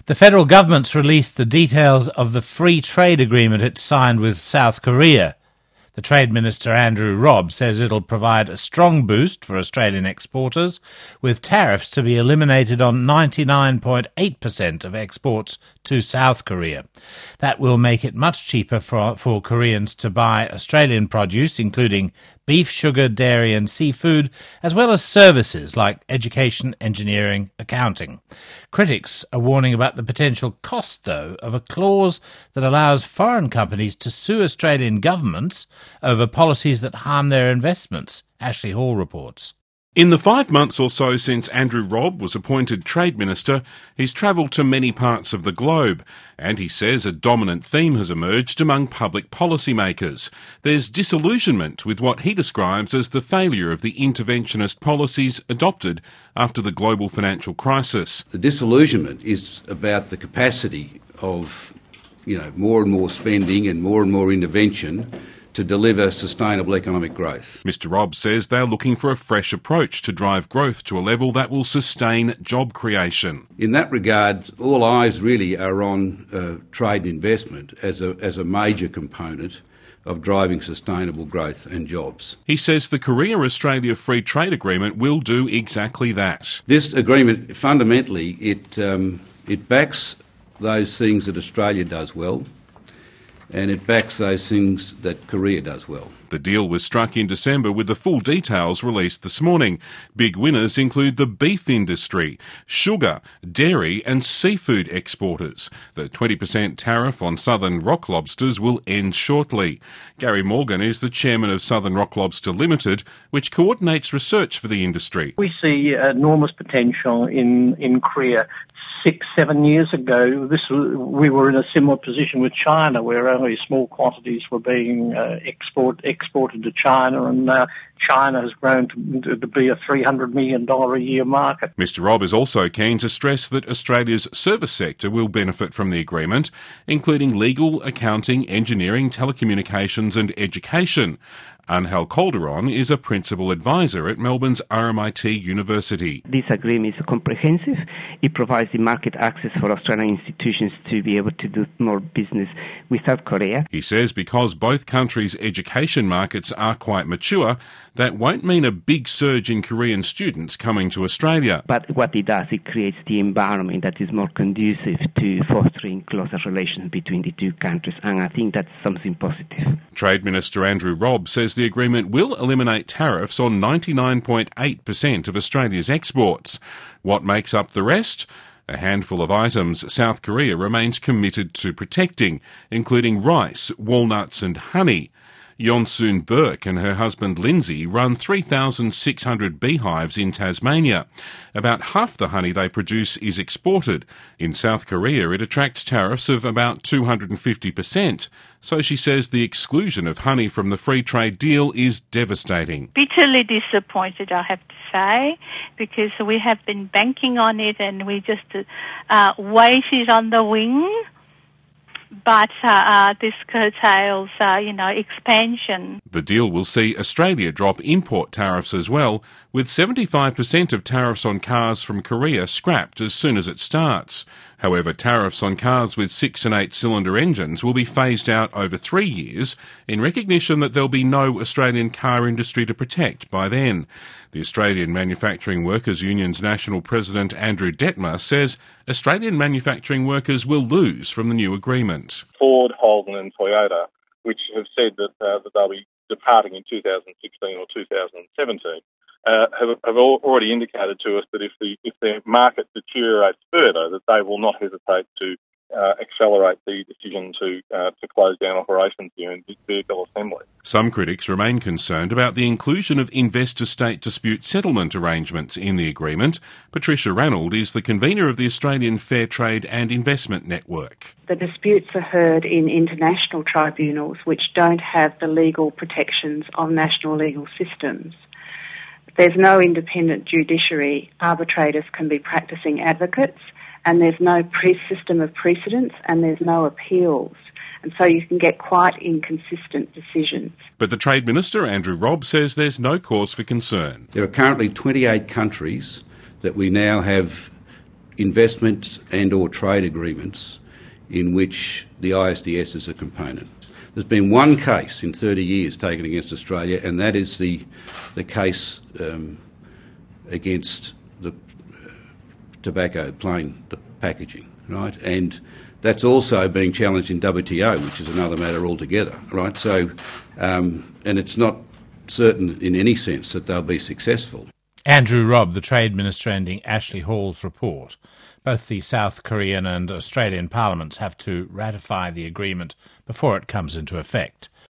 The federal government's released the details of the free trade agreement it signed with South Korea. The Trade Minister, Andrew Robb, says it'll provide a strong boost for Australian exporters, with tariffs to be eliminated on 99.8% of exports to South Korea. That will make it much cheaper for Koreans to buy Australian produce, including beef, sugar, dairy and seafood, as well as services like education, engineering, accounting. Critics are warning about the potential cost, though, of a clause that allows foreign companies to sue Australian governments over policies that harm their investments. Ashley Hall reports. In the 5 months or so since Andrew Robb was appointed Trade Minister, he's travelled to many parts of the globe, and he says a dominant theme has emerged among public policymakers. There's disillusionment with what he describes as the failure of the interventionist policies adopted after the global financial crisis. The disillusionment is about the capacity of, more and more spending and more intervention to deliver sustainable economic growth. Mr Robb says they're looking for a fresh approach to drive growth to a level that will sustain job creation. In that regard, all eyes really are on trade and investment as a major component of driving sustainable growth and jobs. He says the Korea-Australia Free Trade Agreement will do exactly that. This agreement, fundamentally, it backs those things that Australia does well, and it backs those things that Korea does well. The deal was struck in December with the full details released this morning. Big winners include the beef industry, sugar, dairy and seafood exporters. The 20% tariff on Southern Rock Lobsters will end shortly. Gary Morgan is the chairman of Southern Rock Lobster Limited, which coordinates research for the industry. We see enormous potential in Korea. 6-7 years ago, we were in a similar position with China, where only small quantities were being exported to China, and China has grown to be a $300 million a year market. Mr Robb is also keen to stress that Australia's service sector will benefit from the agreement, including legal, accounting, engineering, telecommunications and education. Angel Calderon is a principal advisor at Melbourne's RMIT University. This agreement is comprehensive. It provides the market access for Australian institutions to be able to do more business with South Korea. He says because both countries' education markets are quite mature, that won't mean a big surge in Korean students coming to Australia. But what it does, it creates the environment that is more conducive to fostering closer relations between the two countries, and I think that's something positive. Trade Minister Andrew Robb says the agreement will eliminate tariffs on 99.8% of Australia's exports. What makes up the rest? A handful of items South Korea remains committed to protecting, including rice, walnuts and honey. Yonsoon Burke and her husband Lindsay run 3,600 beehives in Tasmania. About half the honey they produce is exported. In South Korea, it attracts tariffs of about 250%. So she says the exclusion of honey from the free trade deal is devastating. Bitterly disappointed, I have to say, because we have been banking on it and we just waited on the wing. But this curtails, expansion. The deal will see Australia drop import tariffs as well, with 75% of tariffs on cars from Korea scrapped as soon as it starts. However, tariffs on cars with 6 and 8 cylinder engines will be phased out over 3 years in recognition that there'll be no Australian car industry to protect by then. The Australian Manufacturing Workers Union's National President Andrew Detmer says Australian manufacturing workers will lose from the new agreement. Ford, Holden and Toyota, which have said that they'll be departing in 2016 or 2017, have already indicated to us that if their market deteriorates further, that they will not hesitate to accelerate the decision to close down operations here in vehicle assembly. Some critics remain concerned about the inclusion of investor-state dispute settlement arrangements in the agreement. Patricia Ranald is the convener of the Australian Fair Trade and Investment Network. The disputes are heard in international tribunals which don't have the legal protections of national legal systems. There's no independent judiciary. Arbitrators can be practising advocates, and there's no system of precedents, and there's no appeals. And so you can get quite inconsistent decisions. But the Trade Minister, Andrew Robb, says there's no cause for concern. There are currently 28 countries that we now have investment and or trade agreements in which the ISDS is a component. There's been one case in 30 years taken against Australia, and that is the case against the tobacco, the packaging, right? And that's also being challenged in WTO, which is another matter altogether, right? So, and it's not certain in any sense that they'll be successful. Andrew Robb, the Trade Minister, ending Ashley Hall's report. Both the South Korean and Australian parliaments have to ratify the agreement before it comes into effect.